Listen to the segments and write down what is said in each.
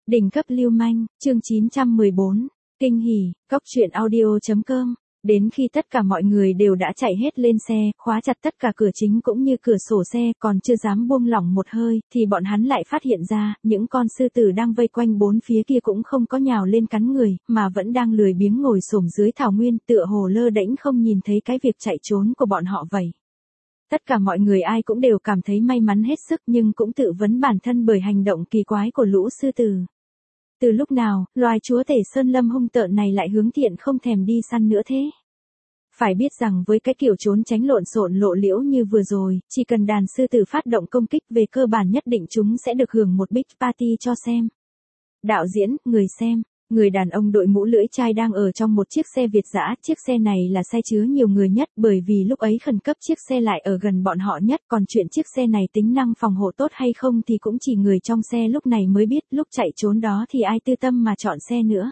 Đỉnh cấp lưu manh, chương 914, kinh hỉ, cóc truyện audio.com. Đến khi tất cả mọi người đều đã chạy hết lên xe, khóa chặt tất cả cửa chính cũng như cửa sổ xe, còn chưa dám buông lỏng một hơi, thì bọn hắn lại phát hiện ra, những con sư tử đang vây quanh bốn phía kia cũng không có nhào lên cắn người, mà vẫn đang lười biếng ngồi xổm dưới thảo nguyên, tựa hồ lơ đễnh không nhìn thấy cái việc chạy trốn của bọn họ vậy. Tất cả mọi người ai cũng đều cảm thấy may mắn hết sức, nhưng cũng tự vấn bản thân bởi hành động kỳ quái của lũ sư tử. Từ lúc nào, loài chúa tể sơn lâm hung tợn này lại hướng thiện không thèm đi săn nữa thế? Phải biết rằng với cái kiểu trốn tránh lộn xộn lộ liễu như vừa rồi, chỉ cần đàn sư tử phát động công kích về cơ bản nhất định chúng sẽ được hưởng một big party cho xem. Đạo diễn, người xem. Người đàn ông đội mũ lưỡi chai đang ở trong một chiếc xe Việt dã, chiếc xe này là xe chứa nhiều người nhất bởi vì lúc ấy khẩn cấp chiếc xe lại ở gần bọn họ nhất, còn chuyện chiếc xe này tính năng phòng hộ tốt hay không thì cũng chỉ người trong xe lúc này mới biết, lúc chạy trốn đó thì ai tư tâm mà chọn xe nữa.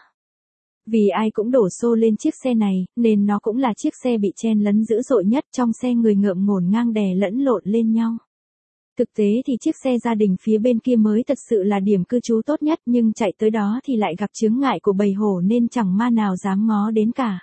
Vì ai cũng đổ xô lên chiếc xe này, nên nó cũng là chiếc xe bị chen lấn dữ dội nhất, trong xe người ngợm ngổn ngang đè lẫn lộn lên nhau. Thực tế thì chiếc xe gia đình phía bên kia mới thật sự là điểm cư trú tốt nhất, nhưng chạy tới đó thì lại gặp chướng ngại của bầy hổ nên chẳng ma nào dám ngó đến cả.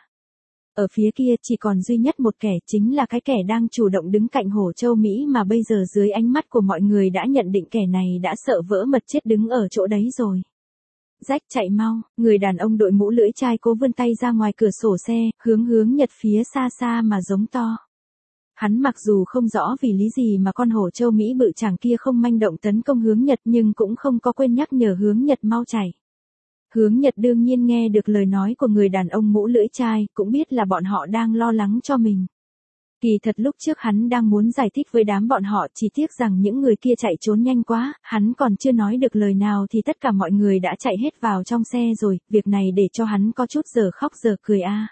Ở phía kia chỉ còn duy nhất một kẻ, chính là cái kẻ đang chủ động đứng cạnh hổ châu Mỹ mà bây giờ dưới ánh mắt của mọi người đã nhận định kẻ này đã sợ vỡ mật chết đứng ở chỗ đấy rồi. Rách chạy mau, người đàn ông đội mũ lưỡi chai cố vươn tay ra ngoài cửa sổ xe, hướng nhật phía xa xa mà giống to. Hắn mặc dù không rõ vì lý gì mà con hổ châu Mỹ bự chàng kia không manh động tấn công hướng Nhật, nhưng cũng không có quên nhắc nhở hướng Nhật mau chạy. Hướng Nhật đương nhiên nghe được lời nói của người đàn ông mũ lưỡi chai, cũng biết là bọn họ đang lo lắng cho mình. Kỳ thật lúc trước hắn đang muốn giải thích với đám bọn họ, chỉ tiếc rằng những người kia chạy trốn nhanh quá, hắn còn chưa nói được lời nào thì tất cả mọi người đã chạy hết vào trong xe rồi, việc này để cho hắn có chút giờ khóc giờ cười a.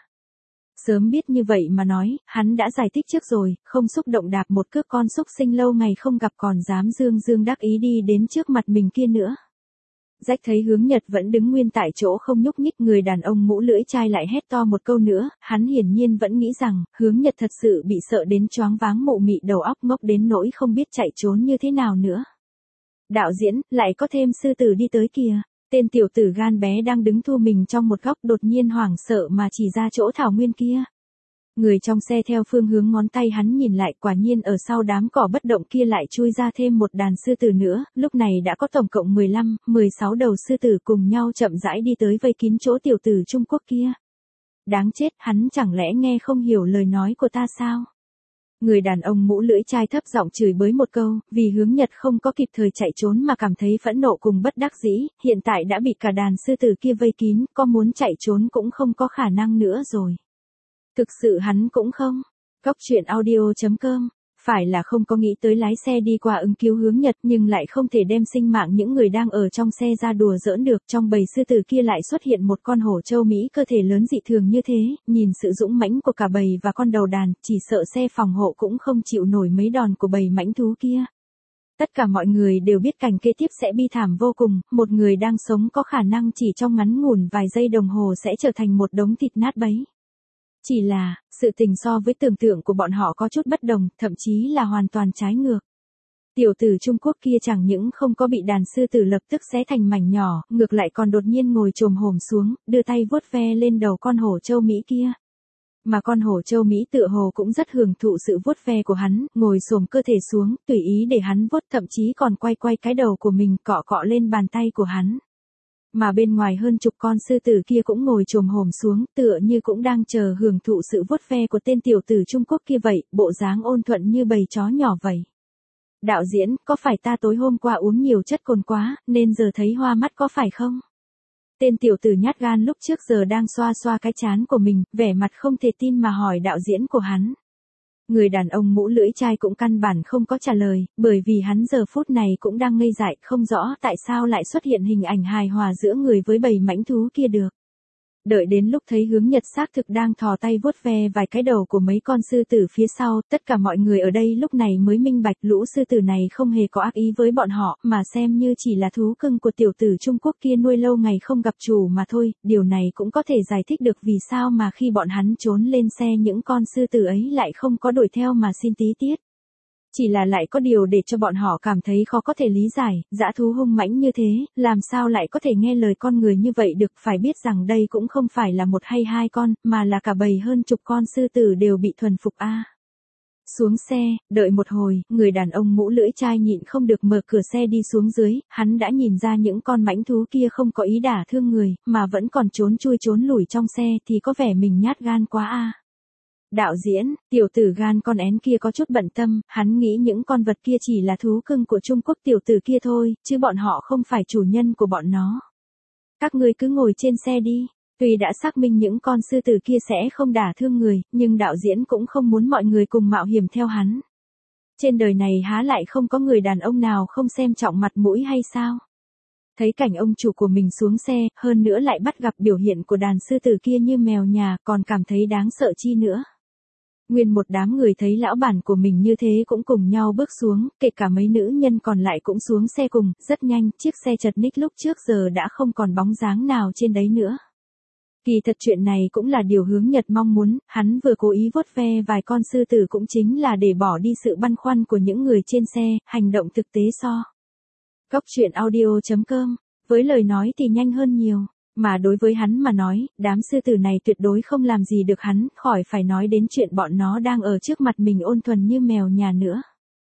Sớm biết như vậy mà nói, hắn đã giải thích trước rồi, không xúc động đạp một cước con xúc sinh lâu ngày không gặp còn dám dương đắc ý đi đến trước mặt mình kia nữa. Rách thấy hướng Nhật vẫn đứng nguyên tại chỗ không nhúc nhích, người đàn ông mũ lưỡi chai lại hét to một câu nữa, hắn hiển nhiên vẫn nghĩ rằng, hướng Nhật thật sự bị sợ đến choáng váng mụ mị đầu óc ngốc đến nỗi không biết chạy trốn như thế nào nữa. Đạo diễn, lại có thêm sư tử đi tới kìa. Tên tiểu tử gan bé đang đứng thu mình trong một góc đột nhiên hoảng sợ mà chỉ ra chỗ thảo nguyên kia. Người trong xe theo phương hướng ngón tay hắn nhìn lại, quả nhiên ở sau đám cỏ bất động kia lại chui ra thêm một đàn sư tử nữa, lúc này đã có tổng cộng 15, 16 đầu sư tử cùng nhau chậm rãi đi tới vây kín chỗ tiểu tử Trung Quốc kia. Đáng chết, hắn chẳng lẽ nghe không hiểu lời nói của ta sao? Người đàn ông mũ lưỡi chai thấp giọng chửi bới một câu, vì hướng Nhật không có kịp thời chạy trốn mà cảm thấy phẫn nộ cùng bất đắc dĩ, hiện tại đã bị cả đàn sư tử kia vây kín, có muốn chạy trốn cũng không có khả năng nữa rồi. Thực sự hắn cũng không. Cóc truyện audio.com. Phải là không có nghĩ tới lái xe đi qua ứng cứu hướng Nhật, nhưng lại không thể đem sinh mạng những người đang ở trong xe ra đùa giỡn được. Trong bầy sư tử kia lại xuất hiện một con hổ châu Mỹ cơ thể lớn dị thường như thế, nhìn sự dũng mãnh của cả bầy và con đầu đàn, chỉ sợ xe phòng hộ cũng không chịu nổi mấy đòn của bầy mãnh thú kia. Tất cả mọi người đều biết cảnh kế tiếp sẽ bi thảm vô cùng, một người đang sống có khả năng chỉ trong ngắn ngủn vài giây đồng hồ sẽ trở thành một đống thịt nát bấy. Chỉ là, sự tình so với tưởng tượng của bọn họ có chút bất đồng, thậm chí là hoàn toàn trái ngược. Tiểu tử Trung Quốc kia chẳng những không có bị đàn sư tử lập tức xé thành mảnh nhỏ, ngược lại còn đột nhiên ngồi chồm hổm xuống, đưa tay vuốt ve lên đầu con hổ châu Mỹ kia. Mà con hổ châu Mỹ tựa hồ cũng rất hưởng thụ sự vuốt ve của hắn, ngồi xổm cơ thể xuống, tùy ý để hắn vuốt, thậm chí còn quay cái đầu của mình cọ lên bàn tay của hắn. Mà bên ngoài hơn chục con sư tử kia cũng ngồi chồm hổm xuống, tựa như cũng đang chờ hưởng thụ sự vuốt ve của tên tiểu tử Trung Quốc kia vậy, bộ dáng ôn thuận như bầy chó nhỏ vậy. Đạo diễn, có phải ta tối hôm qua uống nhiều chất cồn quá, nên giờ thấy hoa mắt có phải không? Tên tiểu tử nhát gan lúc trước giờ đang xoa cái trán của mình, vẻ mặt không thể tin mà hỏi đạo diễn của hắn. Người đàn ông mũ lưỡi chai cũng căn bản không có trả lời, bởi vì hắn giờ phút này cũng đang ngây dại, không rõ tại sao lại xuất hiện hình ảnh hài hòa giữa người với bầy mãnh thú kia được. Đợi đến lúc thấy hướng Nhật xác thực đang thò tay vuốt ve vài cái đầu của mấy con sư tử phía sau, tất cả mọi người ở đây lúc này mới minh bạch lũ sư tử này không hề có ác ý với bọn họ, mà xem như chỉ là thú cưng của tiểu tử Trung Quốc kia nuôi lâu ngày không gặp chủ mà thôi. Điều này cũng có thể giải thích được vì sao mà khi bọn hắn trốn lên xe những con sư tử ấy lại không có đuổi theo mà xin tí tiết. Chỉ là lại có điều để cho bọn họ cảm thấy khó có thể lý giải, dã thú hung mãnh như thế, làm sao lại có thể nghe lời con người như vậy được, phải biết rằng đây cũng không phải là một hay hai con, mà là cả bầy hơn chục con sư tử đều bị thuần phục a. Xuống xe, đợi một hồi, người đàn ông mũ lưỡi chai nhịn không được mở cửa xe đi xuống dưới, hắn đã nhìn ra những con mãnh thú kia không có ý đả thương người, mà vẫn còn trốn chui trốn lủi trong xe thì có vẻ mình nhát gan quá a. Đạo diễn, tiểu tử gan con én kia có chút bận tâm, hắn nghĩ những con vật kia chỉ là thú cưng của Trung Quốc tiểu tử kia thôi, chứ bọn họ không phải chủ nhân của bọn nó. Các ngươi cứ ngồi trên xe đi. Tuy đã xác minh những con sư tử kia sẽ không đả thương người, nhưng đạo diễn cũng không muốn mọi người cùng mạo hiểm theo hắn. Trên đời này há lại không có người đàn ông nào không xem trọng mặt mũi hay sao? Thấy cảnh ông chủ của mình xuống xe, hơn nữa lại bắt gặp biểu hiện của đàn sư tử kia như mèo nhà, còn cảm thấy đáng sợ chi nữa. Nguyên một đám người thấy lão bản của mình như thế cũng cùng nhau bước xuống, kể cả mấy nữ nhân còn lại cũng xuống xe cùng, rất nhanh, chiếc xe chật ních lúc trước giờ đã không còn bóng dáng nào trên đấy nữa. Kỳ thật chuyện này cũng là điều Hướng Nhật mong muốn, hắn vừa cố ý vuốt ve vài con sư tử cũng chính là để bỏ đi sự băn khoăn của những người trên xe, hành động thực tế so. Góc truyện audio.com, với lời nói thì nhanh hơn nhiều, mà đối với hắn mà nói, đám sư tử này tuyệt đối không làm gì được hắn, khỏi phải nói đến chuyện bọn nó đang ở trước mặt mình ôn thuần như mèo nhà nữa.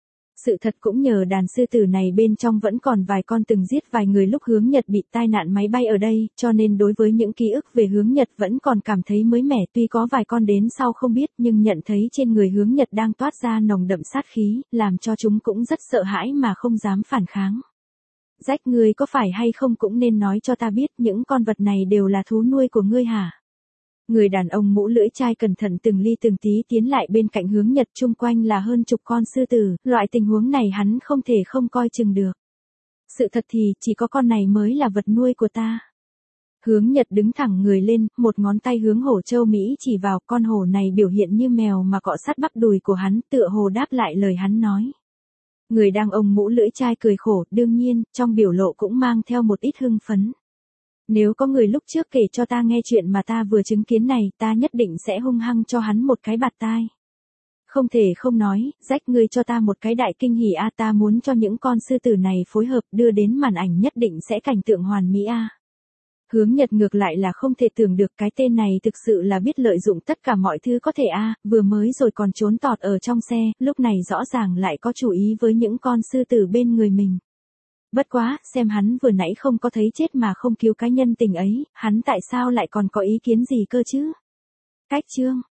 Sự thật cũng nhờ đàn sư tử này bên trong vẫn còn vài con từng giết vài người lúc Hướng Nhật bị tai nạn máy bay ở đây, cho nên đối với những ký ức về Hướng Nhật vẫn còn cảm thấy mới mẻ, tuy có vài con đến sau không biết nhưng nhận thấy trên người Hướng Nhật đang toát ra nồng đậm sát khí, làm cho chúng cũng rất sợ hãi mà không dám phản kháng. Rách, ngươi có phải hay không cũng nên nói cho ta biết những con vật này đều là thú nuôi của ngươi hả? Người đàn ông mũ lưỡi chai cẩn thận từng ly từng tí tiến lại bên cạnh Hướng Nhật, chung quanh là hơn chục con sư tử, loại tình huống này hắn không thể không coi chừng được. Sự thật thì chỉ có con này mới là vật nuôi của ta. Hướng Nhật đứng thẳng người lên, một ngón tay hướng hổ châu Mỹ chỉ vào, con hổ này biểu hiện như mèo mà cọ sát bắp đùi của hắn, tựa hồ đáp lại lời hắn nói. Người đang ông mũ lưỡi chai cười khổ, đương nhiên, trong biểu lộ cũng mang theo một ít hưng phấn. Nếu có người lúc trước kể cho ta nghe chuyện mà ta vừa chứng kiến này, ta nhất định sẽ hung hăng cho hắn một cái bạt tai. Không thể không nói, rách, ngươi cho ta một cái đại kinh hỉ a, ta muốn cho những con sư tử này phối hợp đưa đến màn ảnh nhất định sẽ cảnh tượng hoàn mỹ a. Hướng Nhật ngược lại là không thể tưởng được cái tên này thực sự là biết lợi dụng tất cả mọi thứ có thể a, vừa mới rồi còn trốn tọt ở trong xe, lúc này rõ ràng lại có chủ ý với những con sư tử bên người mình. Bất quá, xem hắn vừa nãy không có thấy chết mà không cứu cái nhân tình ấy, hắn tại sao lại còn có ý kiến gì cơ chứ? Cách chương